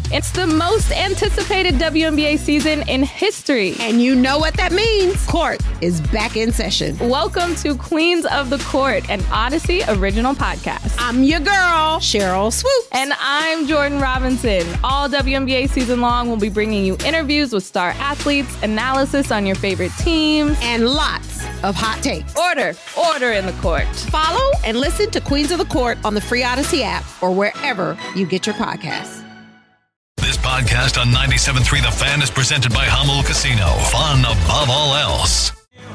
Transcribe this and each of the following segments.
It's the most anticipated WNBA season in history. And you know what that means. Court is back in session. Welcome to Queens of the Court, an Odyssey original podcast. I'm your girl, Cheryl Swoop. And I'm Jordan Robinson. All WNBA season long, we'll be bringing you interviews with star athletes, analysis on your favorite teams, and lots of hot takes. Order in the court. Follow and listen to Queens of the Court on the free Odyssey app or wherever you get your podcasts. This podcast on 97.3 The Fan is presented by Hummel Casino. Fun above all else.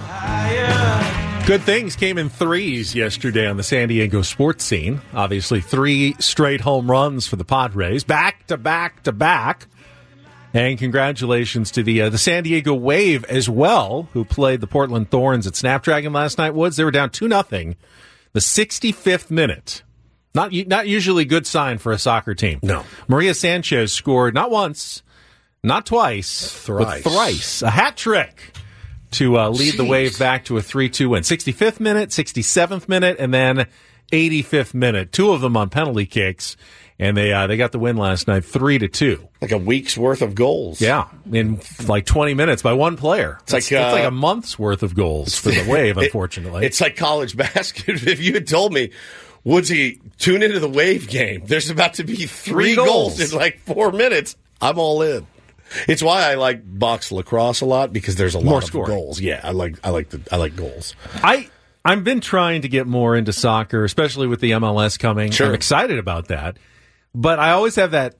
Good things came in threes yesterday on the San Diego sports scene. Obviously, 3 straight home runs for the Padres, back to back to back. And congratulations to the San Diego Wave as well, who played the Portland Thorns at Snapdragon last night. Woods, they were down 2-0, the 65th minute. Not usually a good sign for a soccer team. No. Maria Sanchez scored not once, not twice, but thrice. A hat trick to lead the Wave back to a 3-2 win. 65th minute, 67th minute, and then 85th minute. 2 of them on penalty kicks. And they got the win last night, 3-2. Like a week's worth of goals. Yeah, in like 20 minutes by one player. It's like a month's worth of goals for the Wave, unfortunately. It's like college basketball. If you had told me, Woodsy, tune into the Wave game, there's about to be 3 goals in like 4 minutes, I'm all in. It's why I like box lacrosse a lot, because there's a lot of goals. Yeah, I like goals. I've been trying to get more into soccer, especially with the MLS coming. Sure. I'm excited about that. But I always have that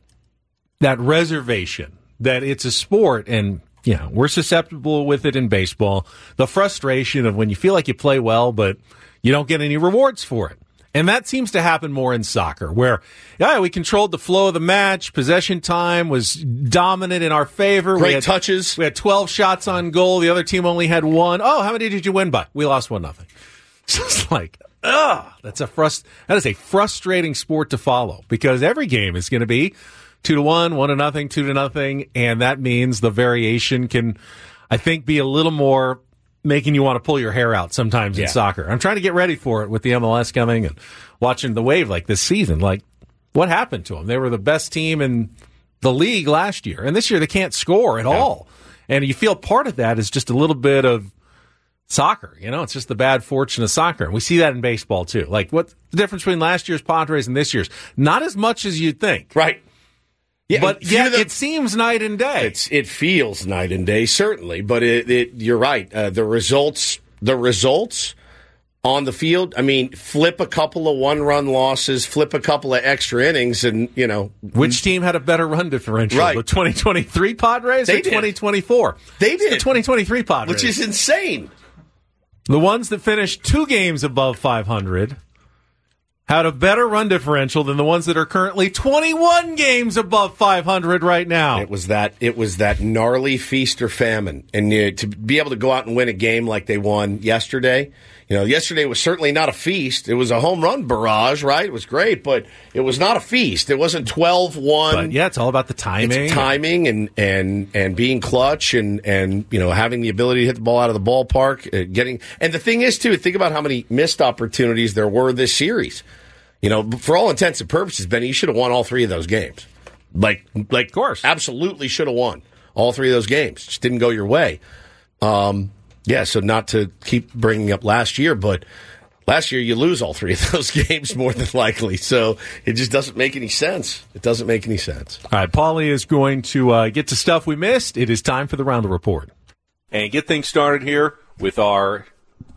reservation that it's a sport, and we're susceptible with it in baseball. The frustration of when you feel like you play well, but you don't get any rewards for it. And that seems to happen more in soccer, where we controlled the flow of the match. Possession time was dominant in our favor. Great touches. We had 12 shots on goal. The other team only had 1. Oh, how many did you win by? We lost 1-0. So it's like, that is a frustrating sport to follow, because every game is going to be 2-1, 1-0, 2-0, and that means the variation can, I think, be a little more making you want to pull your hair out sometimes in soccer. I'm trying to get ready for it with the MLS coming and watching the Wave like this season. Like, what happened to them? They were the best team in the league last year, and this year they can't score at all. And you feel part of that is just a little bit of soccer. It's just the bad fortune of soccer. And we see that in baseball, too. Like, what's the difference between last year's Padres and this year's? Not as much as you'd think. Right. Yeah, but it seems night and day. It feels night and day, certainly. But you're right. The results on the field, I mean, flip a couple of 1-run losses, flip a couple of extra innings, and, Which team had a better run differential? Right. The 2023 Padres or 2024? They did. The 2023 Padres. Which is insane. The ones that finished 2 games above 500 had a better run differential than the ones that are currently 21 games above 500 right now. It was that gnarly feast or famine. And to be able to go out and win a game like they won yesterday, yesterday was certainly not a feast. It was a home run barrage, right? It was great, but it was not a feast. It wasn't 12-1. But it's all about the timing. It's timing and being clutch and having the ability to hit the ball out of the ballpark, and the thing is, too, think about how many missed opportunities there were this series. For all intents and purposes, Benny, you should have won all 3 of those games. Like, of course. Absolutely should have won all 3 of those games. Just didn't go your way. So not to keep bringing up last year, but last year you lose all 3 of those games more than likely. So it just doesn't make any sense. It doesn't make any sense. All right, Paulie is going to get to stuff we missed. It is time for the Roundel Report. And get things started here with our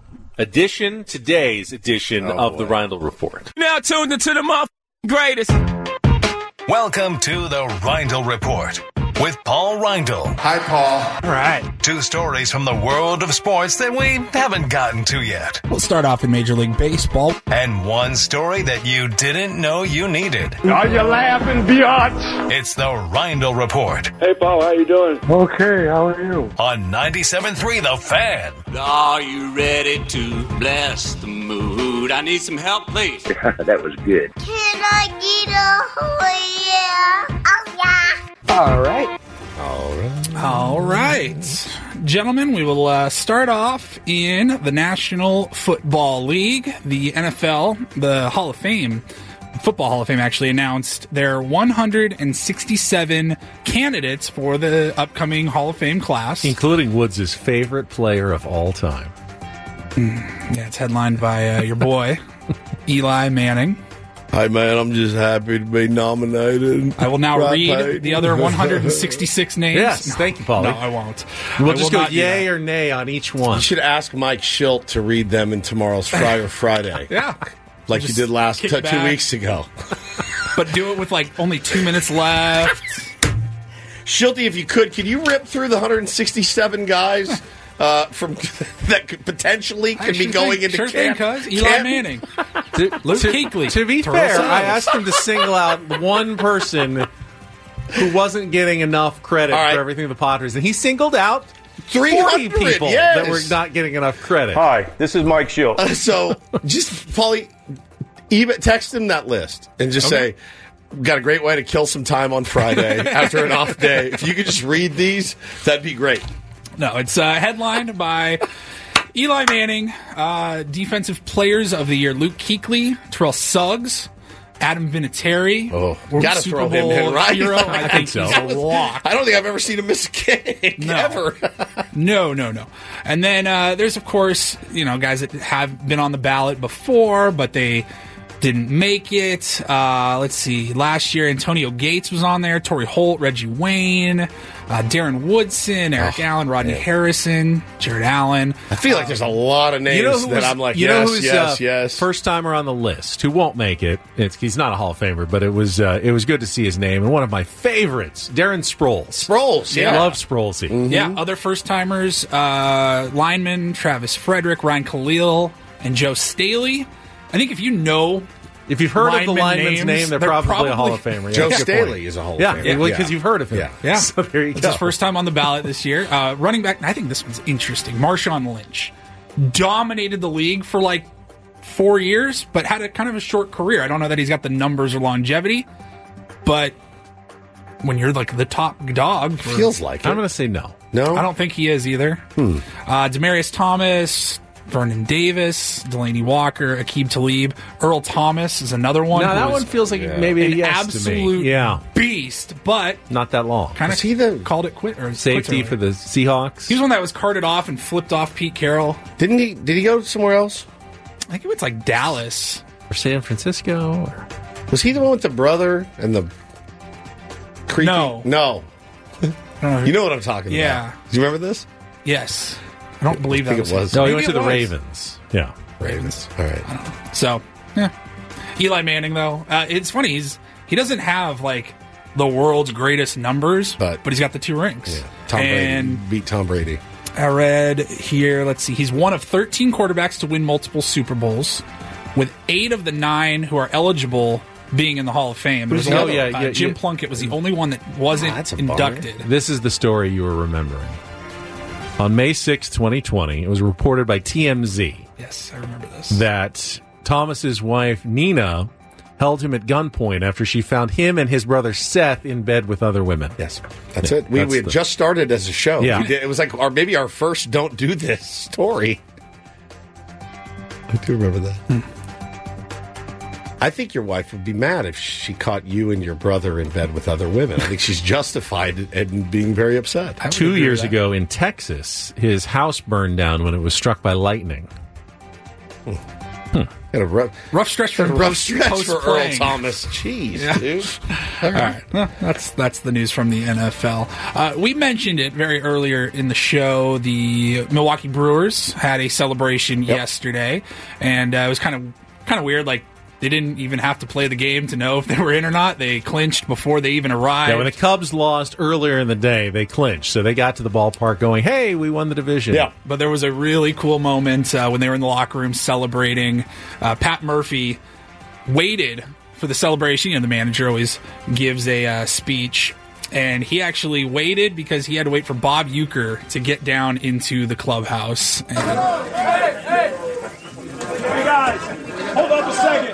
today's edition of the Reindl Report. Now tuned into the greatest. Welcome to the Reindl Report with Paul Reindl. Hi, Paul. All right. 2 stories from the world of sports that we haven't gotten to yet. We'll start off in Major League Baseball. And 1 story that you didn't know you needed. Are you laughing, biatch? It's the Reindl Report. Hey, Paul, how you doing? Okay, how are you? On 97.3 The Fan. Are you ready to bless the mood? I need some help, please. That was good. Can I get a yeah? Oh, yeah. All right. Gentlemen, we will start off in the National Football League, the NFL, the Hall of Fame Football Hall of Fame actually announced their 167 candidates for the upcoming Hall of Fame class. Including Woods' favorite player of all time. Yeah, it's headlined by your boy, Eli Manning. Hi, man. I'm just happy to be nominated. I will now read the other 166 names. Yes, thank you, Paulie. No, I won't. We'll I just will go not do yay that. or nay on each one. You should ask Mike Schilt to read them in tomorrow's Friday. Yeah. Like you did last kick 2 back. weeks ago. But do it with like only 2 minutes left. Schilty, if you could you rip through the 167 guys from that could potentially could be going into camp? Eli Manning, Luke Kuechly. To be Terrell fair, Suggs. I asked him to single out one person who wasn't getting enough credit All right. for everything the Padres, and he singled out 300 40 people yes. that were not getting enough credit. Hi, this is Mike Schilt. So just, Paulie, text him that list and just say, got a great way to kill some time on Friday after an off day. If you could just read these, that'd be great. No, it's headlined by Eli Manning, Defensive Players of the Year, Luke Kuechly, Terrell Suggs, Adam Vinatieri. Gotta Super throw him Bowl in, right? hero. I think so. he's a lock. I don't think I've ever seen him miss a kick, ever. No. And then there's, of course, guys that have been on the ballot before, but they didn't make it. Let's see. Last year, Antonio Gates was on there. Torrey Holt, Reggie Wayne, Darren Woodson, Eric Allen, Rodney Harrison, Jared Allen. I feel like there's a lot of names that I'm like, yes. First timer on the list who won't make it. He's not a Hall of Famer, but it was good to see his name. And one of my favorites, Darren Sproles. Yeah. Love Sprolesy. Mm-hmm. Yeah, other first-timers, linemen, Travis Frederick, Ryan Khalil, and Joe Staley. I think if you've heard of the lineman's name, they're probably a Hall of Famer. Joe That's a good Staley point. is a Hall of Famer. Yeah, because you've heard of him. Yeah. So there you It's go. his first time on the ballot this year. Running back, I think this one's interesting. Marshawn Lynch dominated the league for like 4 years, but had a kind of a short career. I don't know that he's got the numbers or longevity, but when you're like the top dog, Feels like it. I'm going to say no. No? I don't think he is either. Demaryius Thomas, Vernon Davis, Delaney Walker, Aqib Talib, Earl Thomas is another one. No, who that was one feels like maybe a an yes absolute to me. Yeah, beast, but not that long. kind Was he the called it quit or Safety quits for the Seahawks. He was one that was carted off and flipped off Pete Carroll. Did he go somewhere else? I think it was like Dallas. or San Francisco. Or... Was he the one with the brother and the creepy? No. You know what I'm talking Yeah. about. Do you remember this? Yes. I don't believe I think that it was. No, he Maybe went to it the was. Ravens. Yeah, Ravens. All right. So, yeah. Eli Manning, though, it's funny. He doesn't have like the world's greatest numbers, but he's got the 2 rings. Yeah. Tom Brady beat Tom Brady. I read here, let's see, he's one of 13 quarterbacks to win multiple Super Bowls, with 8 of the 9 who are eligible being in the Hall of Fame. Who's There's the another- other? Jim Plunkett was the only one that wasn't that's a bummer. inducted. This is the story you were remembering. On May 6, 2020, it was reported by TMZ Yes, I remember this. that Thomas's wife, Nina, held him at gunpoint after she found him and his brother Seth in bed with other women. Yes, that's Yeah, it. We had just started as a show. Yeah. It was like maybe our first "Don't Do This" story. I do remember that. I think your wife would be mad if she caught you and your brother in bed with other women. I think she's justified in being very upset. I would 2 agree years with that. ago in Texas, his house burned down when it was struck by lightning. Had a Rough stretch for rough stretch for Earl post-playing. Thomas. Jeez, Yeah. dude. All right. Well, that's the news from the NFL. We mentioned it very earlier in the show. The Milwaukee Brewers had a celebration yesterday, and it was kind of weird. Like, they didn't even have to play the game to know if they were in or not. They clinched before they even arrived. Yeah, when the Cubs lost earlier in the day, they clinched. So they got to the ballpark going, hey, we won the division. Yeah. But there was a really cool moment when they were in the locker room celebrating. Pat Murphy waited for the celebration. You know, the manager always gives a speech. And he actually waited because he had to wait for Bob Uecker to get down into the clubhouse. And Hey, guys, hold up a second.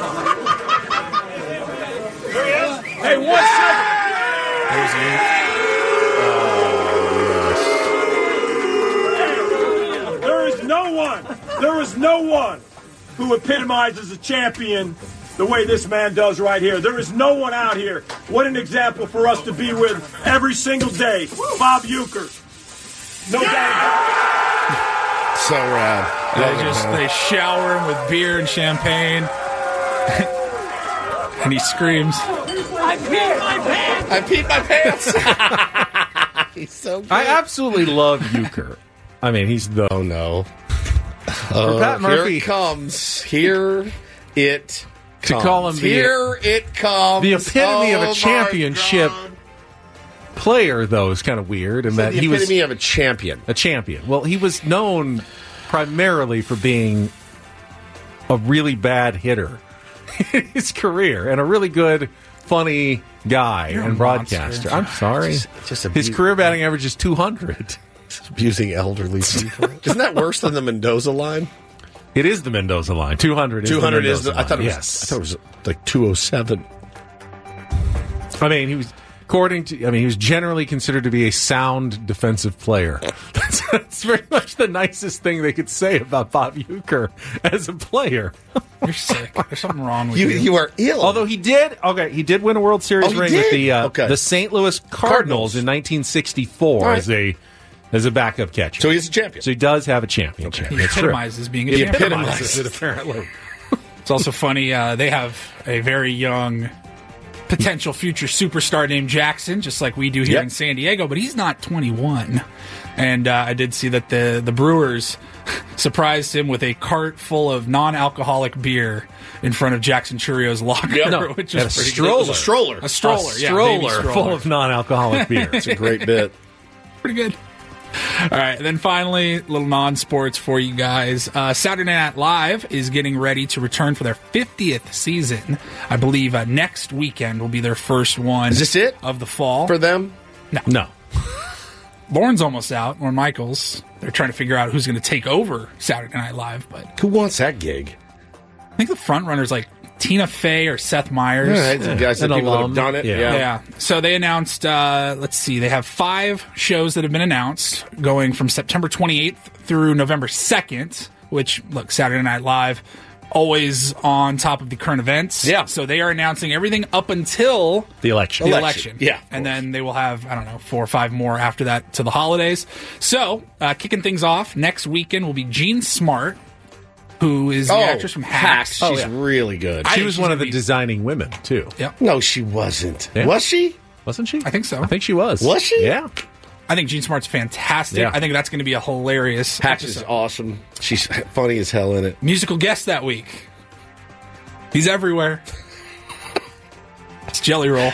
Hey, 1 second. there's There is no one who epitomizes a champion the way this man does right here. There is no one out here. What an example for us to be with every single day. Bob Uecker. No doubt. So rad. They shower him with beer and champagne. And he screams, I peed my pants! I peed my pants! He's so good. I absolutely love Uecker. I mean, he's the... Oh, no. Pat Murphy. Here it comes. Here it comes. To call him Here it comes. The epitome of Oh, a championship my God. player, though, is kind of weird. And that The he was epitome of a champion. a champion. Well, he was known primarily for being a really bad hitter in his career and a really good, funny guy You're and a broadcaster. monster. I'm sorry. Just His career batting average is 200. abusing elderly people. Isn't that worse than the Mendoza line? It is the Mendoza line. 200 is 200 the is Mendoza the. I thought it was. yes. I thought it was like 207. I mean, he was he was generally considered to be a sound defensive player. That's very much the nicest thing they could say about Bob Uecker as a player. "You're sick. There's something wrong with You you." are ill. Although he did win a World Series Oh, he ring did? with Okay. the St. Louis Cardinals in 1964 All right. as a backup catcher. So he's a champion. So he does have a championship. He That's true. epitomizes being a He champion. epitomizes it, apparently. It's also funny, they have a very young potential future superstar named Jackson, just like we do here Yep. in San Diego, but he's not 21. And I did see that the Brewers surprised him with a cart full of non-alcoholic beer in front of Jackson Churrio's locker, Yep. No, which and was a pretty stroller. It was a stroller. good. A stroller, A yeah, baby stroller full of non-alcoholic beer. It's a great bit. pretty good. All right, and then finally, a little non-sports for you guys. Saturday Night Live is getting ready to return for their 50th season. I believe next weekend will be their first one. Is this it? Of the fall. For them? No. Lauren's almost out, Lauren Michaels. They're trying to figure out who's going to take over Saturday Night Live, but Who wants that gig? I think the front runners like Tina Fey or Seth Meyers. I said An people that alum. have done it. Yeah. Yeah. So they announced, let's see, they have 5 shows that have been announced going from September 28th through November 2nd, which, look, Saturday Night Live, always on top of the current events. Yeah. So they are announcing everything up until The election. the election. Yeah, of And course. then they will have, 4 or 5 more after that to the holidays. So, kicking things off, next weekend will be Jean Smart, who is the actress from Hacks. She's really good. She think was she's one of gonna the be- designing women, too. Yep. No, she wasn't. Yeah. Was she? Wasn't she? I think so. I think she was. Was she? Yeah. I think Jean Smart's fantastic. Yeah. I think that's going to be a hilarious Hacks is episode. awesome. She's funny as hell in it. Musical guest that week. He's everywhere. It's Jelly Roll.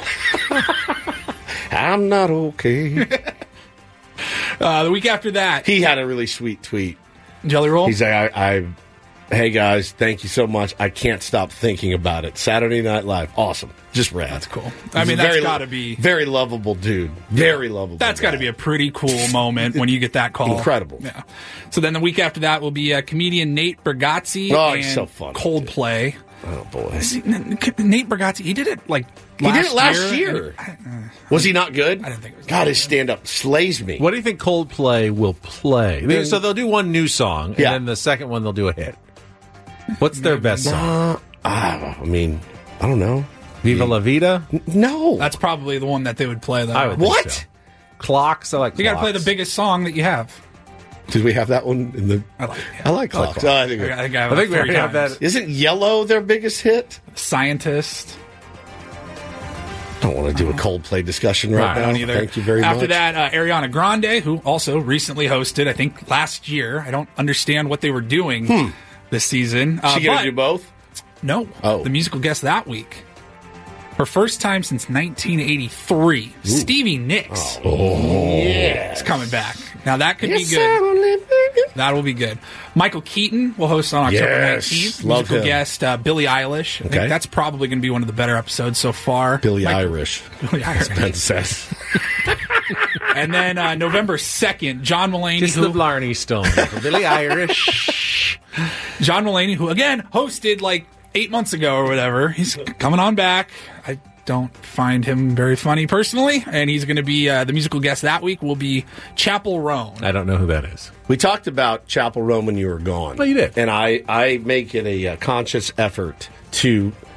I'm not okay. The week after that, He had a really sweet tweet. Jelly Roll. He's like, hey guys, thank you so much. I can't stop thinking about it. Saturday Night Live, awesome, just rad. That's cool. He's I mean, a that's very got to be very lovable dude. Very lovable. That's got to guy. be a pretty cool moment when you get that call. Incredible. Yeah. So then the week after that will be comedian Nate Bargatze Oh, and he's so funny. Coldplay. Oh boy, Nate Bargatze, he did it like he did it last year. Was he not good? I didn't think it was God, his stand up slays me. What do you think Coldplay will play? So they'll do one new song, and Yeah. then the second one they'll do a hit. What's their best song? I mean, I don't know. Viva La Vida? No, That's probably the one that they would play, though. I would think what? so. Clocks? I like You got to play the Clocks. biggest song that you have. Did we have that one in the? I like it. I like clocks. Oh, I think I think I think we already have that. Isn't Yellow their biggest hit? Scientist. Don't want to do a Coldplay discussion right I now. don't either. Thank you very much. After that, Ariana Grande, who also recently hosted, I think last year. I don't understand what they were doing this season. she gonna but- do both? No. Oh. The musical guest that week. Her first time since 1983. Stevie Nicks is coming back. Now that could be good. That will be good. Michael Keaton will host on October Yes, 19th. love Musical him. guest Billie Eilish. I Okay. think that's probably going to be one of the better episodes so far. Billy Irish. Billie Eilish. Princess. And then November 2nd, John Mulaney. Just the Blarney Stone. For Billy Irish. John Mulaney, who again hosted like 8 months ago or whatever. He's coming on back. I don't find him very funny personally, and he's going to be the musical guest that week will be Chapel Roan. I don't know who that is. We talked about Chapel Roan when you were gone. Oh, you did. And I make it a conscious effort to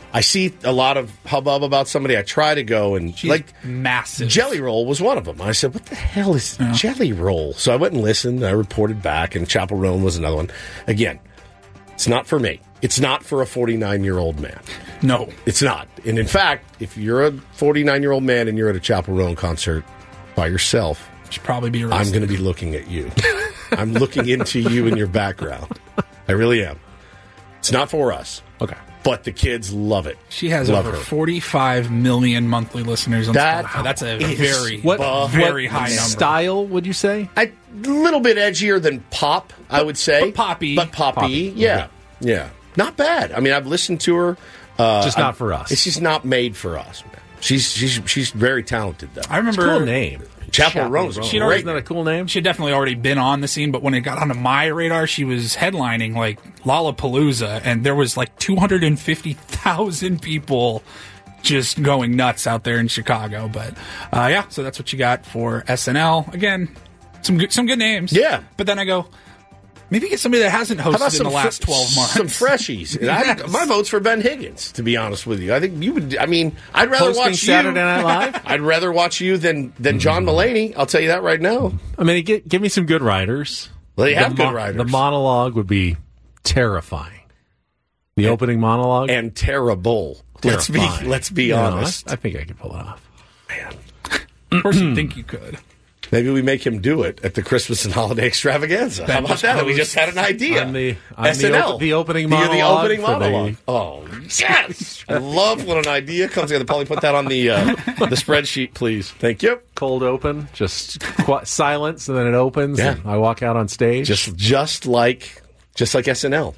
I see a lot of hubbub about somebody. I try to go and She's massive. Jelly Roll was one of them. I said, "What the hell is Jelly Roll?" So I went and listened. I reported back, and Chapel Roan was another one. Again, it's not for me. It's not for a 49-year-old man. No, it's not. And in fact, if you're a 49-year-old man and you're at a Chapel Roan concert by yourself, you should probably be arrested. I'm going to be looking at you. I'm looking into you and your background. I really am. It's not for us. Okay. But the kids love it. She has over 45 million monthly listeners on Spotify. That's a very high number. Style, would you say? A little bit edgier than pop, I would say. But poppy. Yeah. Not bad. I mean, I've listened to her. Just not for us. It's just not made for us, man. She's very talented, though. I remember it's a cool name. Chapel Roan. Isn't that a cool name? She had definitely already been on the scene, but when it got onto my radar, she was headlining like Lollapalooza, and there was like 250,000 people just going nuts out there in Chicago. But so that's what you got for SNL. Again, some good names. Yeah, but then I go, maybe get somebody that hasn't hosted in the last 12 months. Some freshies. Yes. My vote's for Ben Higgins, to be honest with you. I think you would. I mean, I'd rather Hosting watch Saturday Night Live. I'd rather watch you than John Mulaney. I'll tell you that right now. I mean, give me some good writers. Well, they have good writers. The monologue would be terrifying. The opening monologue and terrible. Let's be honest. I think I could pull it off. Man, of course you think you could. Maybe we make him do it at the Christmas and holiday extravaganza. How about that? We just had an idea. On the SNL. The opening monologue. The opening monologue. Oh, yes. I love when an idea comes together. Probably put that on the spreadsheet, please. Thank you. Cold open, just silence, and then it opens. Yeah. And I walk out on stage. Just like SNL.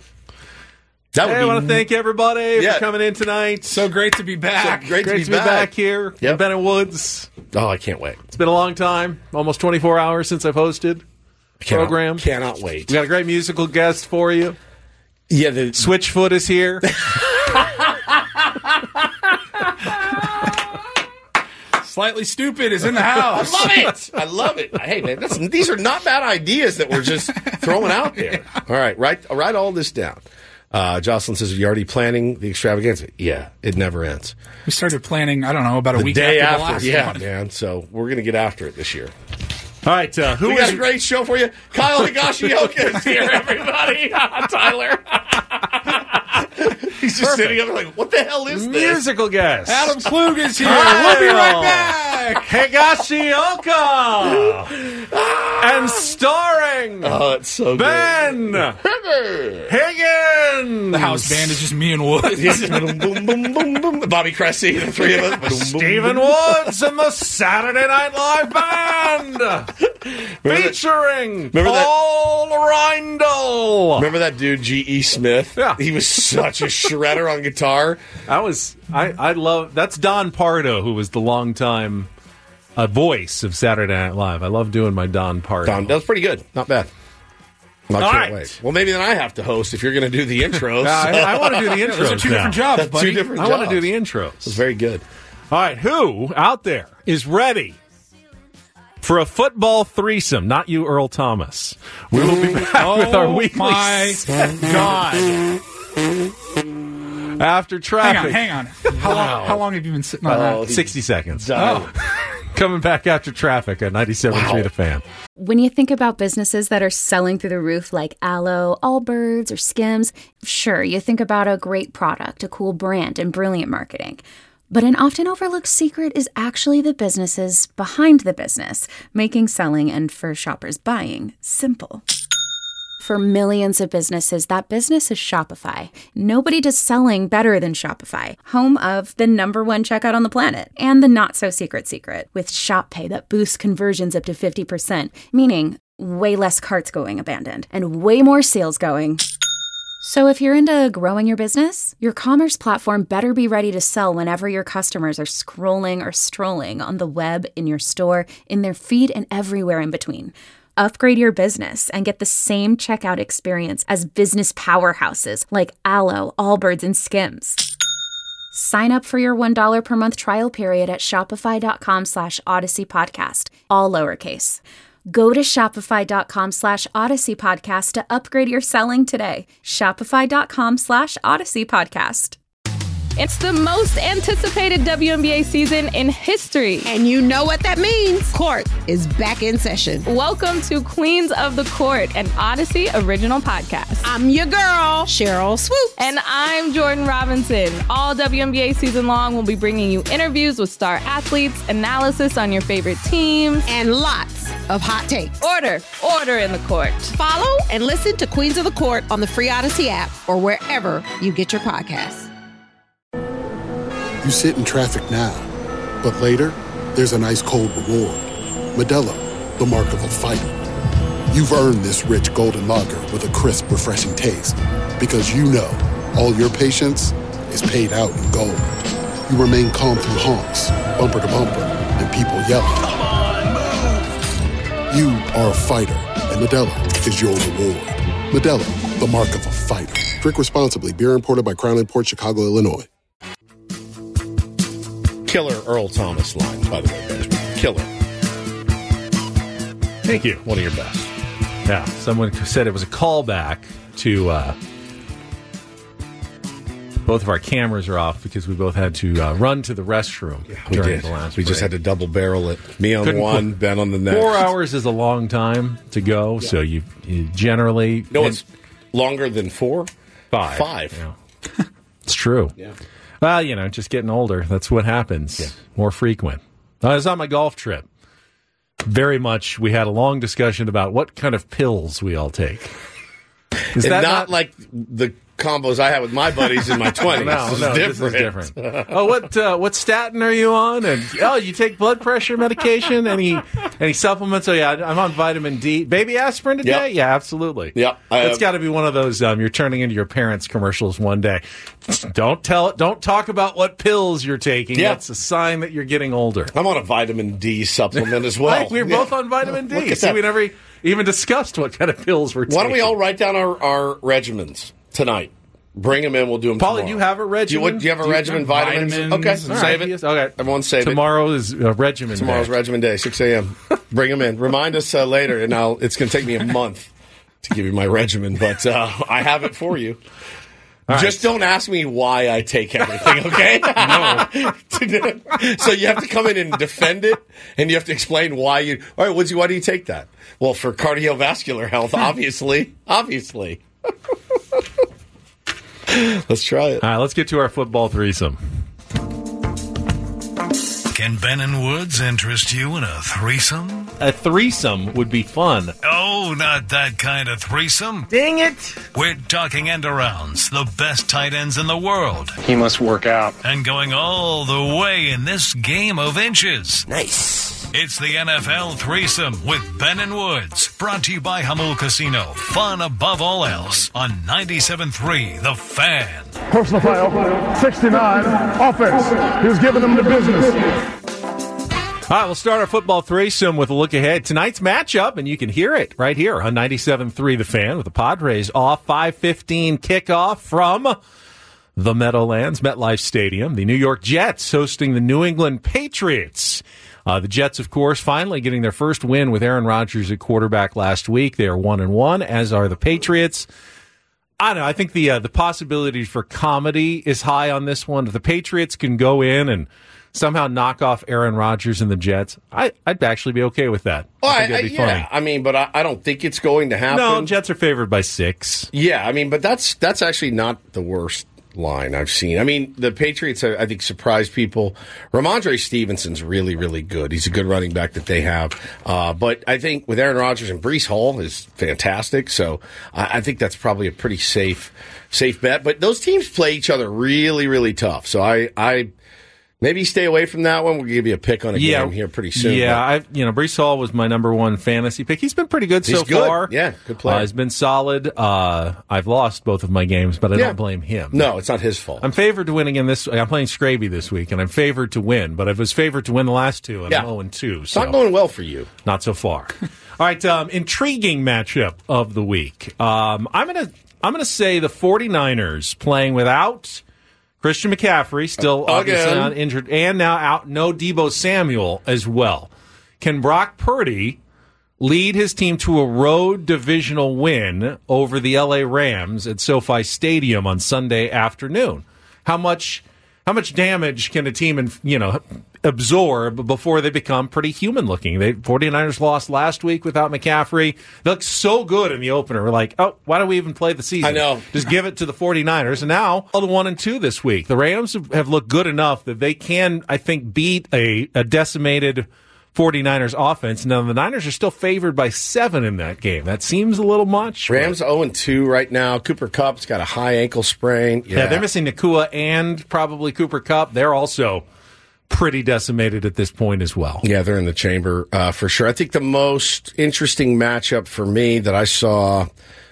I want to thank everybody for coming in tonight. So great to be back. Great to be back here. Yep. Bennett Woods. Oh, I can't wait. It's been a long time. Almost 24 hours since I've hosted the program. Cannot wait. We got a great musical guest for you. Yeah, Switchfoot is here. Slightly Stupid is in the house. I love it. Hey, man, these are not bad ideas that we're just throwing out there. All right, write all this down. Jocelyn says, are you already planning the extravaganza? Yeah, it never ends. We started planning, I don't know, about a week after the last one. Man. So we're going to get after it this year. All right, we got a great show for you. Kyle Higashioka is here, everybody. Tyler. He's just sitting up there like, what the hell is this? Musical guest. Adam Klug is here. We'll be right back. Higashioka. And starring it's so Ben Higgins. The house band is just me and Woods. boom, boom, boom, boom, boom. Bobby Cressy, the three of us. Stephen Woods and the Saturday Night Live Band. Featuring Paul Reindl. Remember that dude, G.E. Smith? Yeah. He was such a shredder on guitar. I love, that's Don Pardo, who was the longtime voice of Saturday Night Live. I love doing my Don Pardo. That was pretty good. Not bad. I can't wait. Well, maybe then I have to host if you're going to do the intros. I want to do the intros. Those are two different jobs, buddy. Two different jobs. I want to do the intros. It's very good. All right, who out there is ready for a football threesome? Not you, Earl Thomas. We will be back with our weekly. My God. After traffic. Hang on. How long have you been sitting on that? 60 seconds. Coming back after traffic at 97.3 The Fan. When you think about businesses that are selling through the roof like Aloe, Allbirds, or Skims, sure, you think about a great product, a cool brand, and brilliant marketing. But an often overlooked secret is actually the businesses behind the business, making selling and for shoppers buying simple. For millions of businesses, that business is Shopify. Nobody does selling better than Shopify, home of the #1 checkout on the planet, and the not-so-secret secret, with Shop Pay that boosts conversions up to 50%, meaning way less carts going abandoned, and way more sales going. So if you're into growing your business, your commerce platform better be ready to sell whenever your customers are scrolling or strolling on the web, in your store, in their feed, and everywhere in between. Upgrade your business and get the same checkout experience as business powerhouses like Aloe, Allbirds, and Skims. Sign up for your $1 per month trial period at shopify.com/Odyssey Podcast, all lowercase. Go to shopify.com /Odyssey Podcast to upgrade your selling today. Shopify.com /Odyssey Podcast. It's the most anticipated WNBA season in history. And you know what that means. Court is back in session. Welcome to Queens of the Court, an Odyssey original podcast. I'm your girl, Cheryl Swoops. And I'm Jordan Robinson. All WNBA season long, we'll be bringing you interviews with star athletes, analysis on your favorite teams, and lots of hot takes. Order in the court. Follow and listen to Queens of the Court on the free Odyssey app or wherever you get your podcasts. You sit in traffic now, but later, there's an ice-cold reward. Modelo, the mark of a fighter. You've earned this rich golden lager with a crisp, refreshing taste. Because you know, all your patience is paid out in gold. You remain calm through honks, bumper to bumper, and people yelling. Come on, move! You are a fighter, and Modelo is your reward. Modelo, the mark of a fighter. Drink responsibly. Beer imported by Crown Imports, Chicago, Illinois. Killer Earl Thomas line, by the way, guys. Killer. Thank you. One of your best. Yeah, someone said it was a callback to both of our cameras are off because we both had to run to the restroom during the last We break. just had to double barrel it. Me on one, Ben on the next. 4 hours is a long time to go, so you generally... No, it's longer than 4? 5. 5. Yeah. It's true. Yeah. Well, just getting older. That's what happens. Yeah. More frequent. I was on my golf trip. Very much, we had a long discussion about what kind of pills we all take. Is that not like the combos I had with my buddies in my 20s? No, this is different. What statin are you on? And you take blood pressure medication? Any supplements? Oh, yeah, I'm on vitamin D. Baby aspirin today? Yep. Yeah, absolutely. Yep. That's got to be one of those you're turning into your parents' commercials one day. Don't talk about what pills you're taking. Yeah. That's a sign that you're getting older. I'm on a vitamin D supplement as well. We're both on vitamin D. See, we never even discussed what kind of pills we're taking. Why don't we all write down our regimens tonight? Bring them in. We'll do them tomorrow. Paulie, do you have a regimen? Do you have a regimen? Vitamins? Okay, save it. Okay, everyone save Tomorrow is regimen Tomorrow's day. regimen day, 6 a.m. Bring them in. Remind us later, and it's going to take me a month to give you my regimen, but I have it for you. Just don't ask me why I take everything, okay? No. So you have to come in and defend it, and you have to explain why you... All right, Woodsy, why do you take that? Well, for cardiovascular health, obviously. Obviously. Let's try it. All right, let's get to our football threesome. Can Ben and Woods interest you in a threesome? A threesome would be fun. Oh, not that kind of threesome. Dang it. We're talking end-arounds, the best tight ends in the world. He must work out. And going all the way in this game of inches. Nice. It's the NFL Threesome with Ben and Woods. Brought to you by Hamul Casino. Fun above all else on 97.3 The Fan. Personal foul, 69, offense. He was giving them the business. All right, we'll start our football threesome with a look ahead. Tonight's matchup, and you can hear it right here on 97.3 The Fan with the Padres off. 5:15 kickoff from the Meadowlands, MetLife Stadium. The New York Jets hosting the New England Patriots. The Jets, of course, finally getting their first win with Aaron Rodgers at quarterback last week. They are 1-1, as are the Patriots. I don't know. I think the possibility for comedy is high on this one. If the Patriots can go in and somehow knock off Aaron Rodgers and the Jets, I'd actually be okay with that. Well, I think that'd be funny. I mean, but I don't think it's going to happen. No, Jets are favored by 6. Yeah, I mean, but that's actually not the worst line I've seen. I mean, the Patriots, I think, surprised people. Ramondre Stevenson's really, really good. He's a good running back that they have. But I think with Aaron Rodgers and Breece Hall is fantastic. So I think that's probably a pretty safe bet. But those teams play each other really, really tough. So I maybe stay away from that one. We'll give you a pick on a game here pretty soon. Yeah, Breece Hall was my number one fantasy pick. He's been pretty good so far. Yeah, good player. He's been solid. I've lost both of my games, but I don't blame him. No, it's not his fault. I'm favored to win again this. I'm playing Scraby this week, and I'm favored to win. But I was favored to win the last two, and I'm 0-2. It's not going well for you. Not so far. All right, intriguing matchup of the week. I'm gonna say the 49ers playing without Christian McCaffrey, still obviously not injured, and now out, no Deebo Samuel as well. Can Brock Purdy lead his team to a road divisional win over the LA Rams at SoFi Stadium on Sunday afternoon? How much how much damage can a team absorb before they become pretty human looking? 49ers lost last week without McCaffrey. They looked so good in the opener. We're like, oh, why don't we even play the season? I know. Just give it to the 49ers. And now, all the 1-2 this week. The Rams have looked good enough that they can, I think, beat a decimated 49ers offense. Now, the Niners are still favored by 7 in that game. That seems a little much. Rams 0-2 right now. Cooper Kupp's got a high ankle sprain. Yeah, they're missing Nakua and probably Cooper Kupp. They're also pretty decimated at this point as well. Yeah, they're in the chamber for sure. I think the most interesting matchup for me that I saw,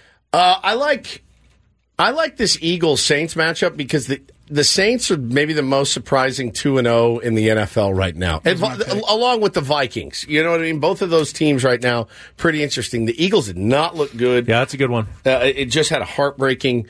I like this Eagles-Saints matchup because the Saints are maybe the most surprising 2-0 in the NFL right now, along with the Vikings. You know what I mean? Both of those teams right now, pretty interesting. The Eagles did not look good. Yeah, that's a good one. It just had a heartbreaking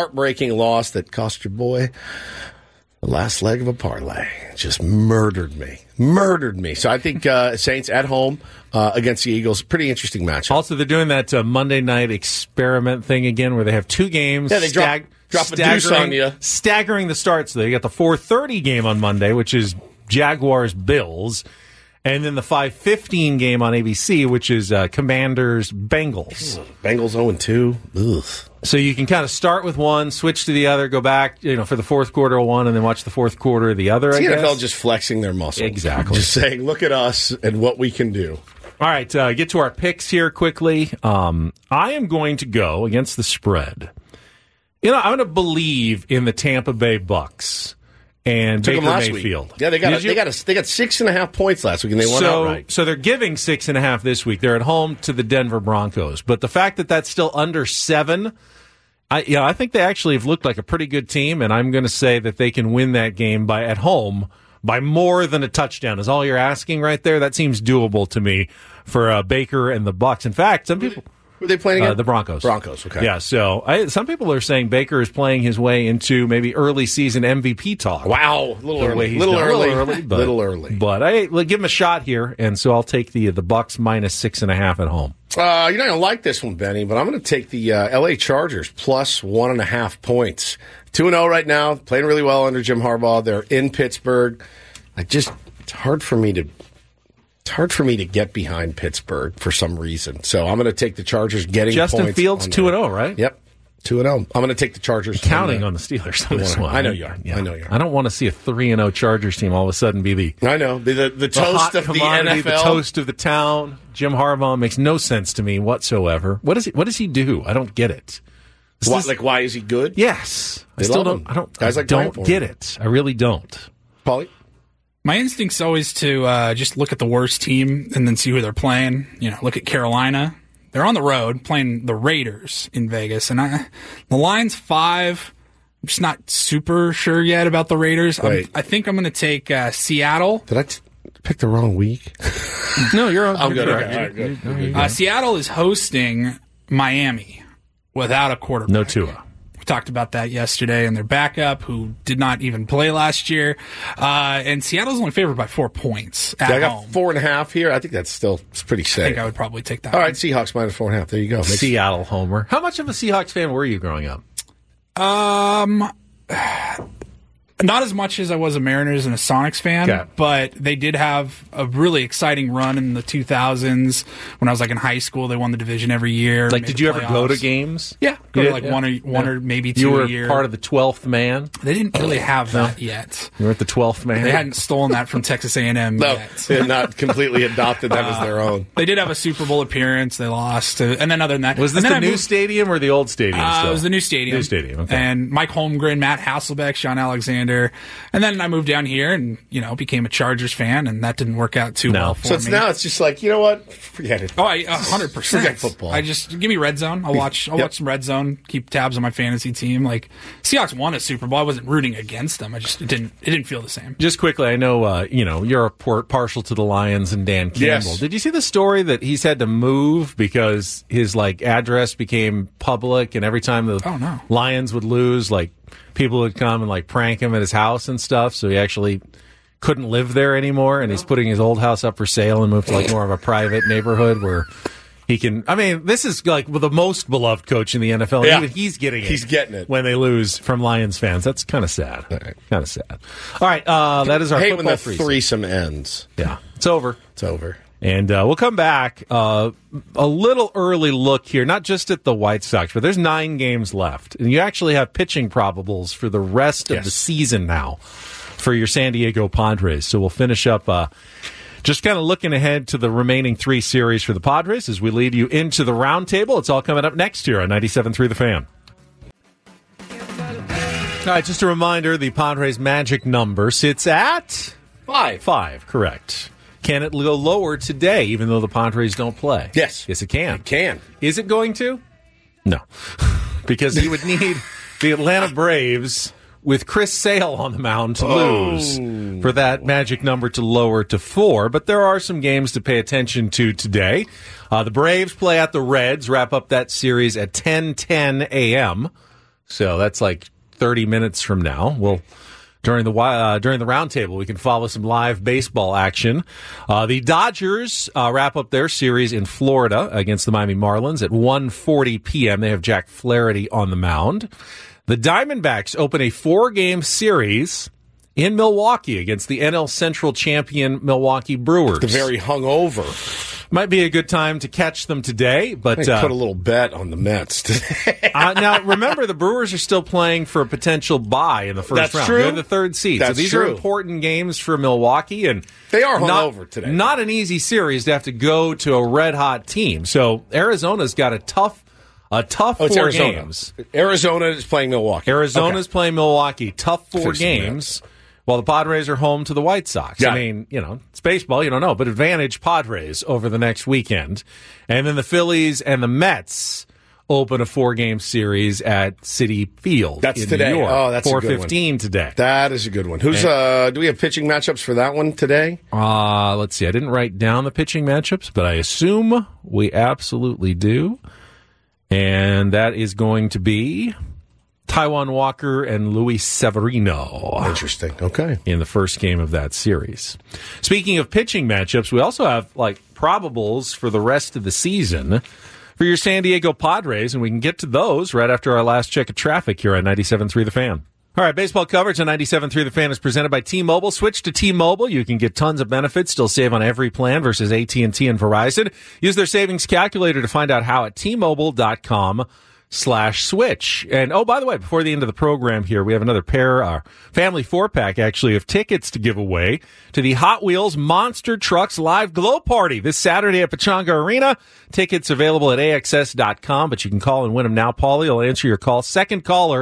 loss that cost your boy the last leg of a parlay. It just murdered me. So I think Saints at home against the Eagles, pretty interesting matchup. Also, they're doing that Monday night experiment thing again where they have 2 games. Yeah, they drop a deuce on you. Staggering the starts. So you got the 4:30 game on Monday, which is Jaguars-Bills, and then the 5:15 game on ABC, which is Commanders-Bengals. Bengals 0-2. Ugh. So you can kind of start with one, switch to the other, go back, for the fourth quarter of one, and then watch the fourth quarter of the other. It's the NFL just flexing their muscles. Exactly. Just saying, look at us and what we can do. All right, get to our picks here quickly. I am going to go against the spread. I'm going to believe in the Tampa Bay Bucks and Baker Mayfield. Yeah, they got 6.5 points last week, and they won outright. So they're giving 6.5 this week. They're at home to the Denver Broncos, but the fact that that's still under 7, I think they actually have looked like a pretty good team, and I'm going to say that they can win that game at home by more than a touchdown. Is all you're asking right there? That seems doable to me for Baker and the Bucks. In fact, some people. Who are they playing again? The Broncos. Broncos, okay. Yeah, so some people are saying Baker is playing his way into maybe early season MVP talk. Wow, a little early. But give him a shot here, and so I'll take the Bucks minus 6.5 at home. You're not going to like this one, Benny, but I'm going to take the L.A. Chargers plus 1.5 points. 2-0 right now, playing really well under Jim Harbaugh. They're in Pittsburgh. It's hard for me to get behind Pittsburgh for some reason. So I'm going to take the Chargers getting Justin points. Justin Fields 2-0, right? Yep. 2-0. I'm going to take the Chargers. Counting on the Steelers on this one. I know you are. Yeah. I know you are. I don't want to see a 3-0 Chargers team all of a sudden be the toast of the NFL, the toast of the town. Jim Harbaugh makes no sense to me whatsoever. What does he do? I don't get it. Why is he good? Yes. I don't get it. I really don't. Paulie? My instinct's always to just look at the worst team and then see who they're playing. Look at Carolina. They're on the road playing the Raiders in Vegas. And the line's 5. I'm just not super sure yet about the Raiders. I think I'm going to take Seattle. Did I pick the wrong week? No, you're on. I'm good. Good. Seattle is hosting Miami without a quarterback. No Tua. We talked about that yesterday, and their backup, who did not even play last year. And Seattle's only favored by 4 points at I got home. 4.5 here. I think that's still pretty safe. I think I would probably take that. All right, Seahawks minus 4.5. There you go. Seattle homer. How much of a Seahawks fan were you growing up? Not as much as I was a Mariners and a Sonics fan, but they did have a really exciting run in the 2000s. When I was in high school, they won the division every year. Did you ever go to games? Yeah, go to one or maybe 2 a year. You were part of the 12th man? They didn't really have that yet. You were at the 12th man? They hadn't stolen that from Texas A&M yet. They had not completely adopted that as their own. They did have a Super Bowl appearance. They lost. And then other than that... Was this the new stadium or the old stadium still? It was the new stadium. New stadium, okay. And Mike Holmgren, Matt Hasselbeck, Sean Alexander. And then I moved down here and, became a Chargers fan, and that didn't work out too well for me. Now it's just you know what? Forget it. Oh, 100%. Forget football. Give me Red Zone. I'll watch some Red Zone, keep tabs on my fantasy team. Seahawks won a Super Bowl. I wasn't rooting against them. It didn't feel the same. Just quickly, I know, you're partial to the Lions and Dan Campbell. Yes. Did you see the story that he's had to move because his, address became public, and every time the Lions would lose, people would come and prank him at his house and stuff, so he actually couldn't live there anymore, and he's putting his old house up for sale and moved to more of a private neighborhood where He can. I mean, this is like the most beloved coach in the NFL. Yeah. Even he's getting it. He's getting it when they lose from Lions fans. That's kind of sad. Kind of sad. All right, that is our hate football when the threesome ends. Yeah, it's over. It's over. And we'll come back. A little early look here, not just at the White Sox, but there's 9 games left, and you actually have pitching probables for the rest of the season now for your San Diego Padres. So we'll finish up. Just kind of looking ahead to the remaining 3 series for the Padres as we lead you into the roundtable. It's all coming up next year on 97.3 The Fan. All right, just a reminder, the Padres' magic number sits at 5. 5, correct. Can it go lower today, even though the Padres don't play? Yes. Yes, it can. It can. Is it going to? No. Because you would need the Atlanta Braves with Chris Sale on the mound to lose for that magic number to lower to 4. But there are some games to pay attention to today. The Braves play at the Reds, wrap up that series at 10:10 a.m. So that's like 30 minutes from now. During the roundtable, we can follow some live baseball action. The Dodgers wrap up their series in Florida against the Miami Marlins at 1:40 p.m. They have Jack Flaherty on the mound. The Diamondbacks open a 4-game series in Milwaukee against the NL Central champion Milwaukee Brewers. The very hungover. Might be a good time to catch them today, but put a little bet on the Mets today. Now, remember, the Brewers are still playing for a potential bye in the first round. True. They're the 3rd seed. That's so these true. are important games for Milwaukee, and they are hungover today. Not an easy series to have to go to a red-hot team. So Arizona's got a tough 4 games. Arizona is playing Milwaukee. Arizona's playing Milwaukee. Tough 4 games. While the Padres are home to the White Sox. Yeah. I mean, it's baseball, you don't know, but advantage Padres over the next weekend. And then the Phillies and the Mets open a 4-game series at Citi Field That's in today. New York. Oh, that's a good one. 4:15 today. That is a good one. Who's do we have pitching matchups for that one today? Let's see. I didn't write down the pitching matchups, but I assume we absolutely do. And that is going to be Taijuan Walker and Luis Severino. Interesting. Okay. In the first game of that series. Speaking of pitching matchups, we also have probables for the rest of the season for your San Diego Padres, and we can get to those right after our last check of traffic here on 97.3 The Fan. All right, baseball coverage on 97.3 The Fan is presented by T-Mobile. Switch to T-Mobile. You can get tons of benefits, still save on every plan versus AT&T and Verizon. Use their savings calculator to find out how at T-Mobile.com/switch. And, oh, by the way, before the end of the program here, we have another pair, our family 4-pack, actually, of tickets to give away to the Hot Wheels Monster Trucks Live Glow Party this Saturday at Pechanga Arena. Tickets available at AXS.com, but you can call and win them now. Paulie will answer your call. Second caller,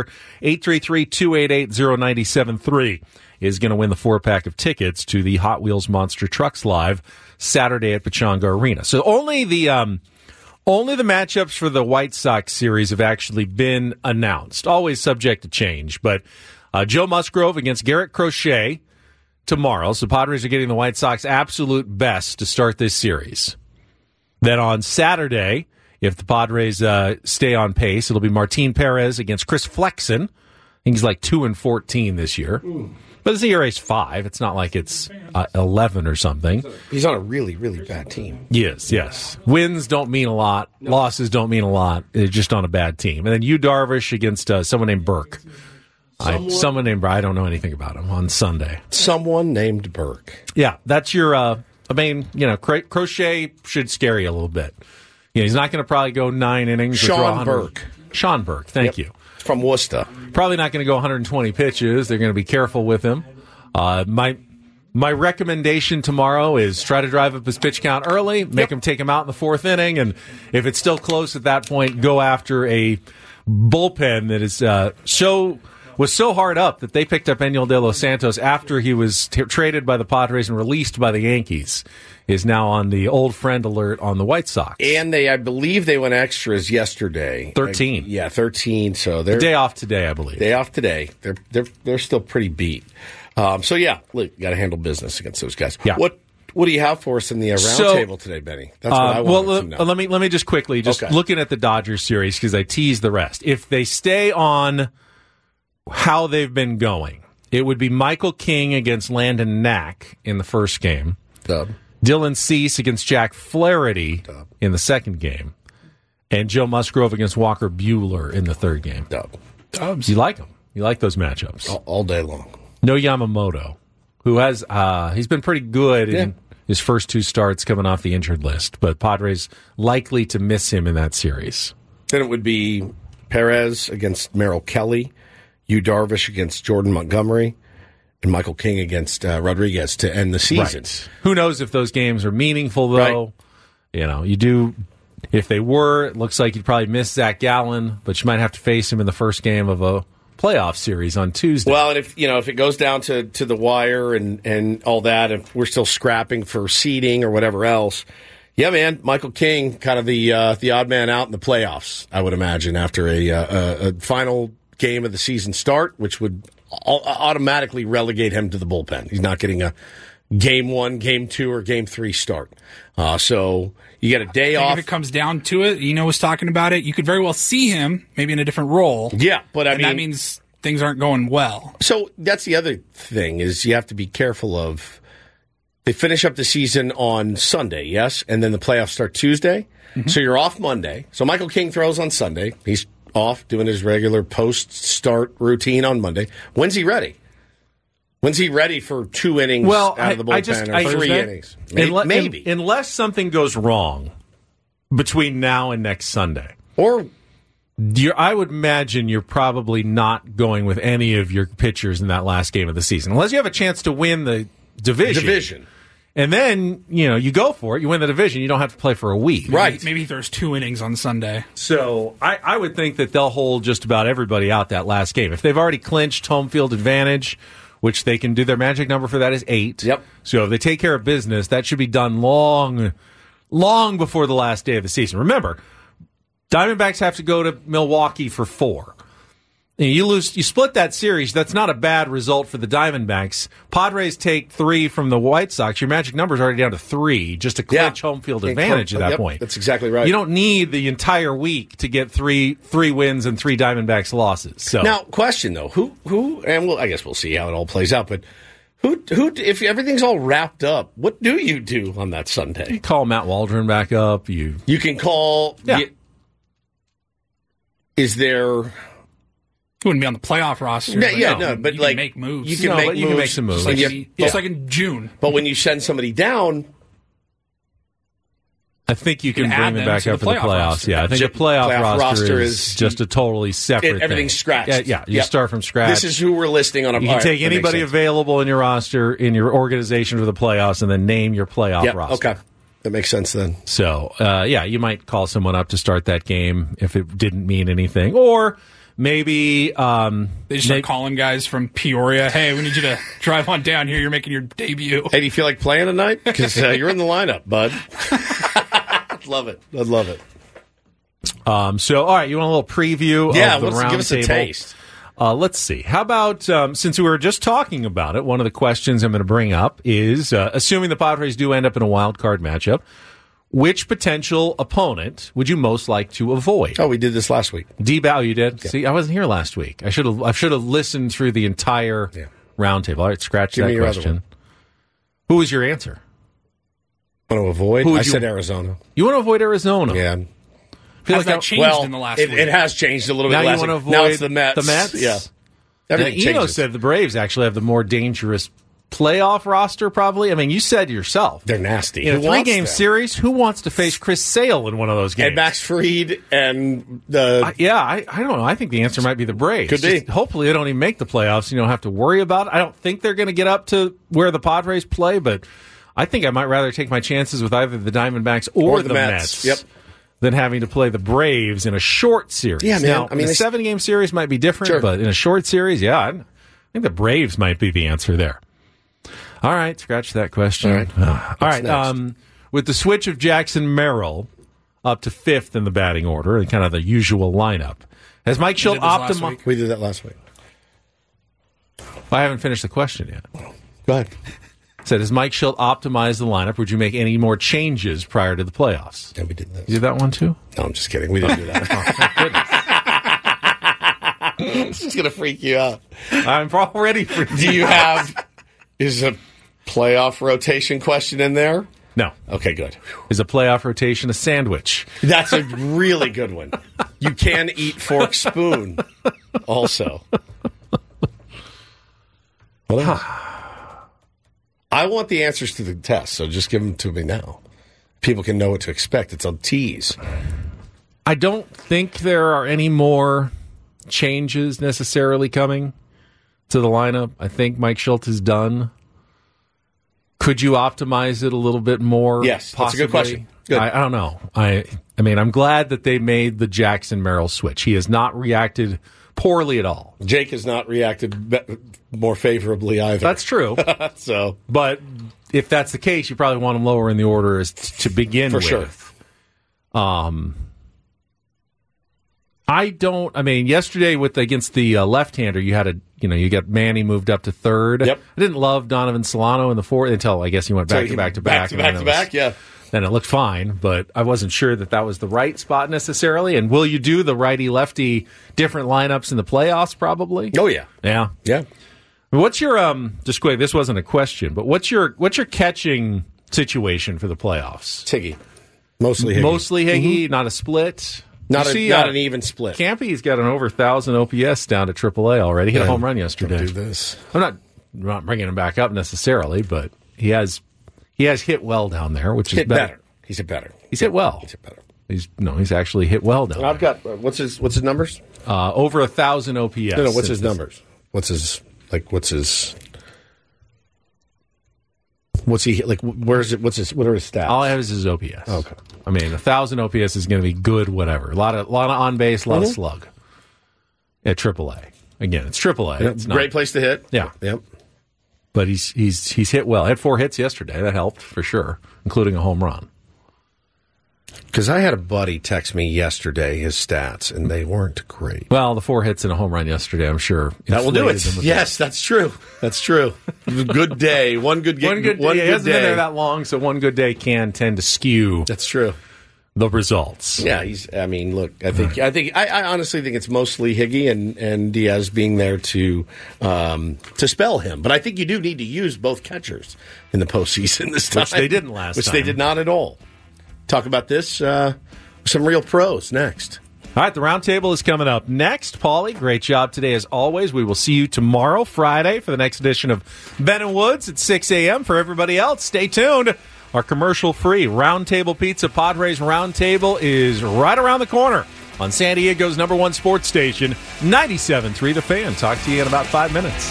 833-288-0973, is going to win the 4-pack of tickets to the Hot Wheels Monster Trucks Live Saturday at Pechanga Arena. So only the matchups for the White Sox series have actually been announced, always subject to change. But Joe Musgrove against Garrett Crochet tomorrow. So Padres are getting the White Sox absolute best to start this series. Then on Saturday, if the Padres stay on pace, it'll be Martin Perez against Chris Flexen. I think he's 2-14 this year. But his ERA is 5. It's not like it's 11 or something. He's on a really, really bad team. Yes. Wins don't mean a lot. No. Losses don't mean a lot. They're just on a bad team. And then Yu Darvish against someone named Burke. Someone named Burke. I don't know anything about him on Sunday. Someone named Burke. Yeah, that's your... Crochet should scare you a little bit. He's not going to probably go 9 innings. Sean Burke. Sean Burke, thank you. From Worcester. Probably not going to go 120 pitches. They're going to be careful with him. My recommendation tomorrow is try to drive up his pitch count early, make him take him out in the 4th inning, and if it's still close at that point, go after a bullpen that is was so hard up that they picked up Enyel De Los Santos after he was traded by the Padres and released by the Yankees, is now on the old friend alert on the White Sox. And I believe they went extras yesterday. 13. 13. So they're day off today, I believe. Day off today. They're still pretty beat. Look, you got to handle business against those guys. Yeah. What do you have for us in the roundtable today, Benny? That's what I wanted to know. Let me just quickly looking at the Dodgers series because I teased the rest. If they stay on how they've been going, it would be Michael King against Landon Knack in the first game. Dylan Cease against Jack Flaherty in the second game. And Joe Musgrove against Walker Buehler in the third game. Dubs. You like them. You like those matchups. All day long. No Yamamoto, who has he's been pretty good in his first 2 starts coming off the injured list, but Padres likely to miss him in that series. Then it would be Perez against Merrill Kelly, Yu Darvish against Jordan Montgomery, and Michael King against Rodriguez to end the season. Right. Who knows if those games are meaningful, though? Right. You do. If they were, it looks like you'd probably miss Zach Gallen, but you might have to face him in the first game of a playoff series on Tuesday. Well, and if it goes down to the wire and all that, if we're still scrapping for seeding or whatever else, yeah, man, Michael King, kind of the odd man out in the playoffs, I would imagine, after a final game of the season start, which would automatically relegate him to the bullpen. He's not getting a Game 1, Game 2, or Game 3 start. So you get a day off. If it comes down to it, was talking about it, you could very well see him maybe in a different role. Yeah, but that means things aren't going well. So that's the other thing is you have to be careful of. They finish up the season on Sunday, yes, and then the playoffs start Tuesday. Mm-hmm. So you're off Monday. So Michael King throws on Sunday. He's off doing his regular post-start routine on Monday. When's he ready? When's he ready for 2 innings out of the bullpen or 3 innings? Maybe. Unless something goes wrong between now and next Sunday. Or I would imagine you're probably not going with any of your pitchers in that last game of the season. Unless you have a chance to win the division. And then, you go for it. You win the division. You don't have to play for a week. Right. Maybe there's 2 innings on Sunday. So I would think that they'll hold just about everybody out that last game. If they've already clinched home field advantage, which they can do, their magic number for that is 8. Yep. So if they take care of business, that should be done long before the last day of the season. Remember, Diamondbacks have to go to Milwaukee for 4. And you split that series. That's not a bad result for the Diamondbacks. Padres take 3 from the White Sox. Your magic number is already down to 3 just to clinch home field advantage at that point. That's exactly right. You don't need the entire week to get three wins and 3 Diamondbacks losses. So now, question though, who? And I guess we'll see how it all plays out. But who? If everything's all wrapped up, what do you do on that Sunday? You call Matt Waldron back up. You can call. Yeah. Is there? He wouldn't be on the playoff roster. But you can make moves. You can make some moves. Just like in June. But when you send somebody down, I think you can bring them back up for the playoffs. Roster. Yeah, I think the playoff roster is just a totally separate everything's thing. scratched. You start from scratch. This is who we're listing on a. You can take anybody available in your roster, in your organization for the playoffs, and then name your playoff roster. Okay. That makes sense then. So, you might call someone up to start that game if it didn't mean anything. Or maybe they just start calling guys from Peoria. Hey, we need you to drive on down here. You're making your debut. Hey, do you feel like playing tonight? Because you're in the lineup, bud. I'd love it. So, all right, you want a little preview of the round give us table? A taste. Let's see. How about, since we were just talking about it, one of the questions I'm going to bring up is, assuming the Padres do end up in a wild card matchup, which potential opponent would you most like to avoid? Oh, we did this last week. D-Bow, you did? Yeah. See, I wasn't here last week. I should have listened through the entire roundtable. All right, scratch that question. Who was your answer? Want to avoid? I said Arizona. You want to avoid Arizona? Yeah. Has that changed in the last week? It has changed a little bit. Now you want to avoid now it's the Mets. The Mets? Yeah. Everything Eno changes. said the Braves actually have the more dangerous playoff roster, probably. I mean, you said yourself. They're nasty. In a 3-game series, who wants to face Chris Sale in one of those games? And Max Fried and the... I don't know. I think the answer might be the Braves. Could be. Hopefully they don't even make the playoffs. You don't have to worry about it. I don't think they're going to get up to where the Padres play, but I think I might rather take my chances with either the Diamondbacks or the Mets. Yep. Than having to play the Braves in a short series. Yeah, man. Now, I mean, a 7-game series might be different, but in a short series, I think the Braves might be the answer there. All right, scratch that question. All right. With the switch of Jackson Merrill up to 5th in the batting order, and kind of the usual lineup, has Mike Schilt optimized? We did that last week. I haven't finished the question yet. Go ahead. Said, has Mike Schilt optimized the lineup? Would you make any more changes prior to the playoffs? Yeah, we did that. You did that one too? No, I'm just kidding. We didn't do that. This is going to freak you out. I'm already freaking Do you have... Is a playoff rotation question in there? No. Okay, good. Is a playoff rotation a sandwich? That's a really good one. You can eat fork spoon also. What else? I want the answers to the test, so just give them to me now. People can know what to expect. It's a tease. I don't think there are any more changes necessarily coming to the lineup. I think Mike Schultz is done. Could you optimize it a little bit more? Yes, possibly? that's a good question. Good. I don't know. I mean, I'm glad that they made the Jackson Merrill switch. He has not reacted poorly at all. Jake has not reacted more favorably either. That's true. But if that's the case, you probably want him lower in the order as to begin with. For sure. Yesterday against the left-hander, you got Manny moved up to third. Yep. I didn't love Donovan Solano in the fourth until I guess he went back to back to back. Yeah. Then it looked fine, but I wasn't sure that was the right spot necessarily. And will you do the righty-lefty different lineups in the playoffs? Probably. Oh yeah, yeah, yeah. What's your just quick? This wasn't a question, but what's your catching situation for the playoffs? Higgy, mostly Higgy, not a split. Not an even split. Campy's got an over 1,000 OPS down to AAA already. He hit a home run yesterday. Don't do this. I'm not bringing him back up necessarily, but he has hit well down there, which is better. He's hit better. He's hit well. He's hit better. He's actually hit well down there. I've got what's his numbers? Over 1,000 OPS. No, what's his numbers? What's he like? Where is it? What are his stats? All I have is his OPS. Okay. I mean, 1,000 OPS is going to be good. Whatever. A lot of on base, a lot of slug at AAA. Again, it's AAA. It's great place to hit. Yeah. Yep. But he's hit well. Had 4 hits yesterday. That helped for sure, including a home run. Because I had a buddy text me yesterday his stats, and they weren't great. Well, the 4 hits and a home run yesterday, I'm sure. That will do it. Yes, that's true. That's true. Good day. One good game. He hasn't been there that long, so one good day can tend to skew. That's true. The results. Yeah, I honestly think it's mostly Higgy and Diaz being there to spell him. But I think you do need to use both catchers in the postseason this time. Which they didn't last time. Which they did not at all. Talk about this, some real pros next. All right, the roundtable is coming up next. Paulie, great job today as always. We will see you tomorrow, Friday, for the next edition of Ben and Woods at 6 a.m. For everybody else, stay tuned. Our commercial-free Roundtable Pizza Padres Roundtable is right around the corner on San Diego's #1 sports station, 97.3 The Fan. Talk to you in about 5 minutes.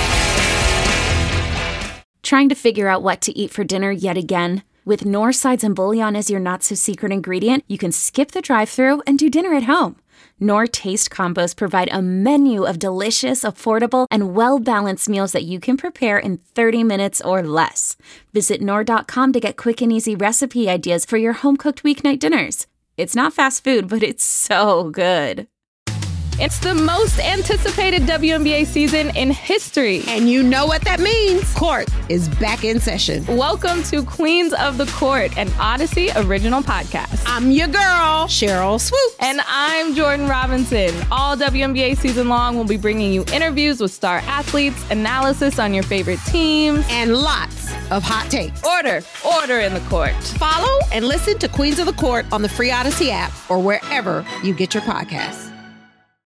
Trying to figure out what to eat for dinner yet again? With Knorr Sides and Bouillon as your not-so-secret ingredient, you can skip the drive-thru and do dinner at home. Knorr Taste Combos provide a menu of delicious, affordable, and well-balanced meals that you can prepare in 30 minutes or less. Visit Knorr.com to get quick and easy recipe ideas for your home-cooked weeknight dinners. It's not fast food, but it's so good. It's the most anticipated WNBA season in history. And you know what that means. Court is back in session. Welcome to Queens of the Court, an Odyssey original podcast. I'm your girl, Cheryl Swoops. And I'm Jordan Robinson. All WNBA season long, we'll be bringing you interviews with star athletes, analysis on your favorite teams, and lots of hot takes. Order in the court. Follow and listen to Queens of the Court on the free Odyssey app or wherever you get your podcasts.